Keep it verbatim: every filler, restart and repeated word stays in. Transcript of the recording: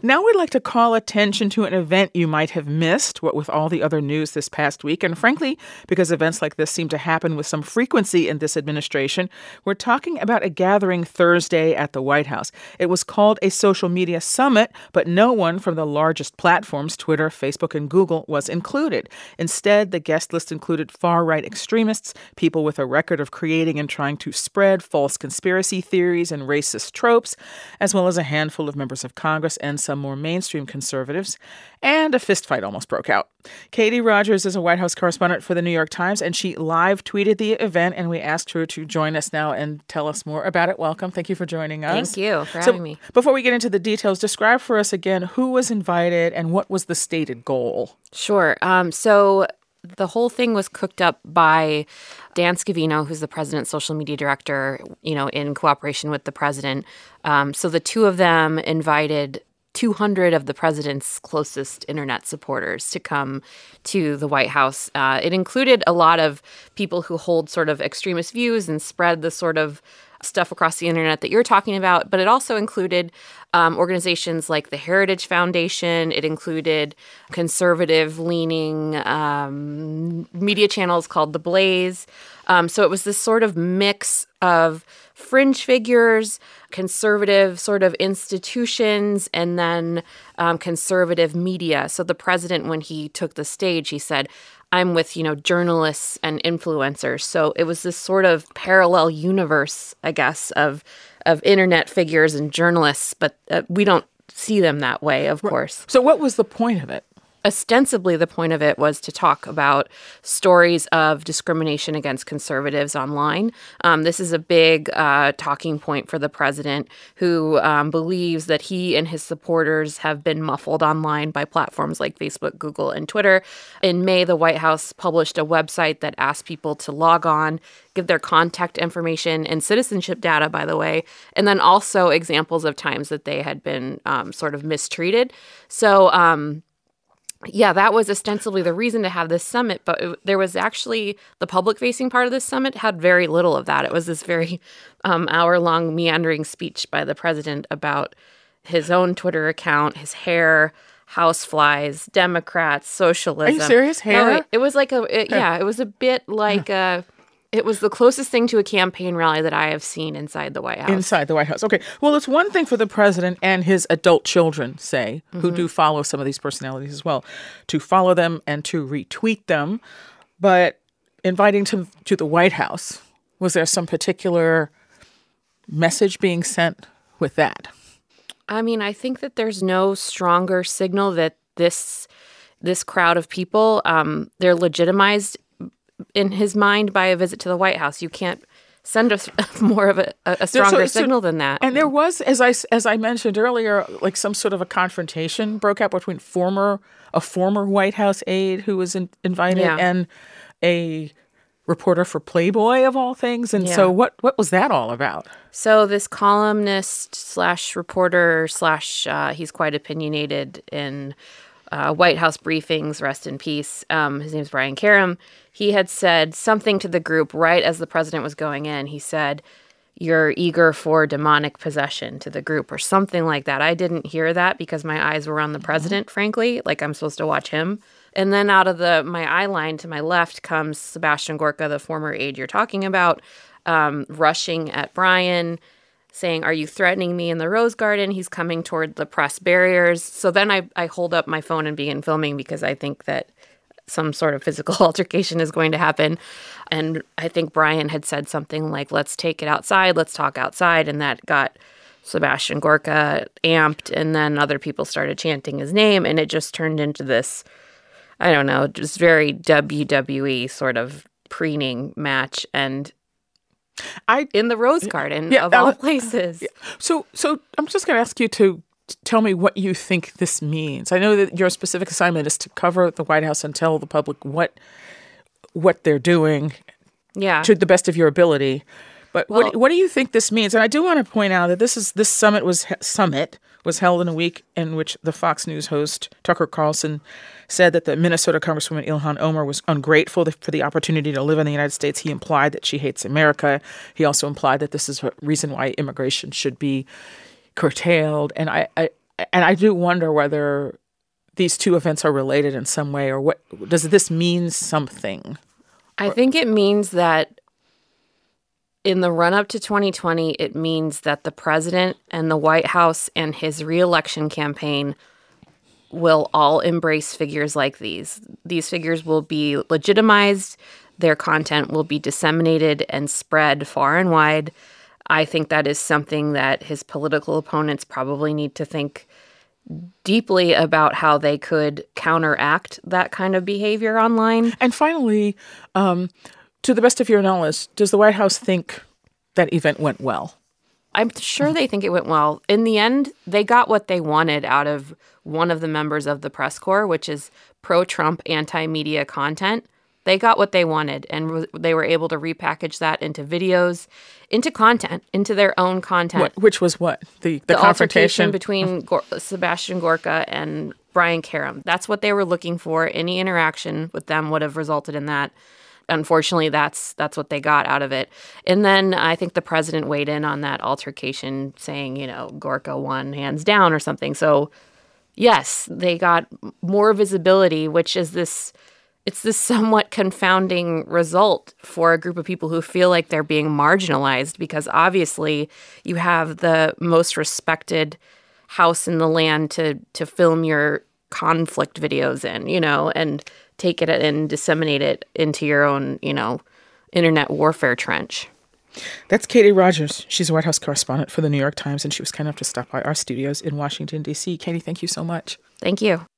Now we'd like to call attention to an event you might have missed, what with all the other news this past week. And frankly, because events like this seem to happen with some frequency in this administration, we're talking about a gathering Thursday at the White House. It was called a social media summit, but no one from the largest platforms, Twitter, Facebook, and Google, was included. Instead, the guest list included far-right extremists, people with a record of creating and trying to spread false conspiracy theories and racist tropes, as well as a handful of members of Congress and some more mainstream conservatives, and a fistfight almost broke out. Katie Rogers is a White House correspondent for the New York Times, and she live tweeted the event, and we asked her to join us now and tell us more about it. Welcome. Thank you for joining us. Thank you for so, having me. Before we get into the details, describe for us again who was invited and what was the stated goal. Sure. Um, so the whole thing was cooked up by Dan Scavino, who's the president's social media director, you know, in cooperation with the president. Um, so the two of them invited two hundred of the president's closest internet supporters to come to the White House. Uh, it included a lot of people who hold sort of extremist views and spread the sort of stuff across the internet that you're talking about, but it also included um, organizations like the Heritage Foundation. It included conservative-leaning um, media channels called The Blaze. Um, so it was this sort of mix of fringe figures, conservative sort of institutions, and then um, conservative media. So the president, when he took the stage, he said, I'm with, you know, journalists and influencers. So it was this sort of parallel universe, I guess, of of internet figures and journalists, but uh, we don't see them that way, of course. So what was the point of it? Ostensibly, the point of it was to talk about stories of discrimination against conservatives online. Um, this is a big uh, talking point for the president, who um, believes that he and his supporters have been muffled online by platforms like Facebook, Google, and Twitter. In May, the White House published a website that asked people to log on, give their contact information and citizenship data, by the way, and then also examples of times that they had been um, sort of mistreated. So, um, Yeah, that was ostensibly the reason to have this summit, but it, there was actually the public-facing part of this summit had very little of that. It was this very um, hour-long meandering speech by the president about his own Twitter account, his hair, houseflies, Democrats, socialism. Are you serious? Hair? No, it, it was like a it, yeah, it was a bit like a. It was the closest thing to a campaign rally that I have seen inside the White House. Inside the White House. Okay. Well, it's one thing for the president and his adult children, say, mm-hmm. who do follow some of these personalities as well, to follow them and to retweet them. But inviting them to the White House, was there some particular message being sent with that? I mean, I think that there's no stronger signal that this this crowd of people, um, they're legitimized in his mind by a visit to the White House. You can't send us more of a, a stronger so, so, signal than that. And there was, as I, as I mentioned earlier, like some sort of a confrontation broke out between former a former White House aide who was in, invited yeah. and a reporter for Playboy, of all things. And yeah. so what, what was that all about? So this columnist slash reporter slash, uh, he's quite opinionated in Uh, White House briefings, rest in peace. Um, his name's Brian Karem. He had said something to the group right as the president was going in. He said, "You're eager for demonic possession," to the group or something like that. I didn't hear that because my eyes were on the president, frankly, like I'm supposed to watch him. And then out of the my eye line to my left comes Sebastian Gorka, the former aide you're talking about, um, rushing at Brian, saying, "Are you threatening me in the Rose Garden?" He's coming toward the press barriers. So then I, I hold up my phone and begin filming because I think that some sort of physical altercation is going to happen. And I think Brian had said something like, "Let's take it outside, let's talk outside." And that got Sebastian Gorka amped. And then other people started chanting his name. And it just turned into this, I don't know, just very W W E sort of preening match. And I in the Rose Garden, yeah, of all uh, places. Yeah. So, so I'm just going to ask you to tell me what you think this means. I know that your specific assignment is to cover the White House and tell the public what what they're doing, yeah, to the best of your ability. But well, what what do you think this means? And I do want to point out that this is this summit was summit was held in a week in which the Fox News host Tucker Carlson said that the Minnesota Congresswoman Ilhan Omar was ungrateful for the opportunity to live in the United States. He implied that she hates America. He also implied that this is a reason why immigration should be curtailed. And I, I, and I do wonder whether these two events are related in some way, or what does this mean something? I think it means that in the run-up to twenty twenty, it means that the president and the White House and his reelection campaign will all embrace figures like these. These figures will be legitimized. Their content will be disseminated and spread far and wide. I think that is something that his political opponents probably need to think deeply about how they could counteract that kind of behavior online. And finally, um, to the best of your knowledge, does the White House think that event went well? I'm sure they think it went well. In the end, they got what they wanted out of one of the members of the press corps, which is pro-Trump, anti-media content. They got what they wanted, and re- they were able to repackage that into videos, into content, into their own content. What, which was what? The, the, the confrontation? altercation between Gor- Sebastian Gorka and Brian Karem. That's what they were looking for. Any interaction with them would have resulted in that. Unfortunately, that's that's what they got out of it. And then I think the president weighed in on that altercation, saying, you know, Gorka won hands down or something. So, yes, they got more visibility, which is this, it's this somewhat confounding result for a group of people who feel like they're being marginalized, because obviously you have the most respected house in the land to to film your conflict videos in, you know, and take it and disseminate it into your own, you know, internet warfare trench. That's Katie Rogers. She's a White House correspondent for the New York Times, and she was kind enough to stop by our studios in Washington, D C. Katie, thank you so much. Thank you.